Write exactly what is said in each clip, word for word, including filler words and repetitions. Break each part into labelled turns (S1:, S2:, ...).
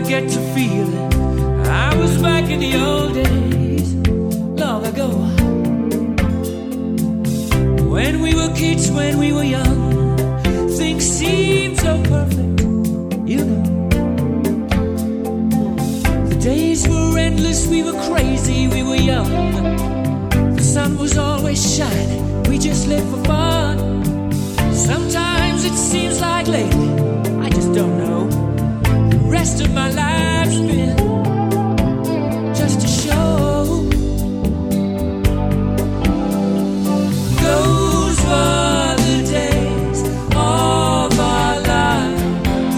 S1: get to feeling I was back in the old days, long ago. When we were kids, when we were young, things seemed so perfect, you know. The days were endless, we were crazy, we were young. The sun was always shining, we just lived for fun. Sometimes it seems like lately, I just don't know, the rest of my life's been just a show. Those were the days of our lives.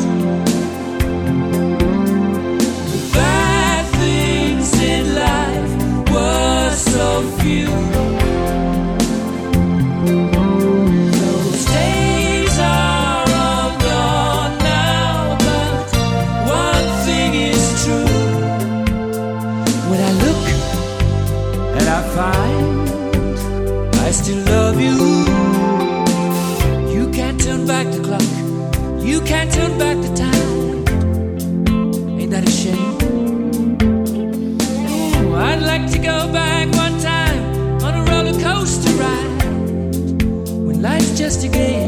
S1: The bad things in life were so few. Those days are all gone now, but one thing is true. When I look and I find I still love you, you can't turn back the clock, you can't turn back the time. Ain't that a shame? Ooh, I'd like to go back one time on a roller coaster ride when life's just a game.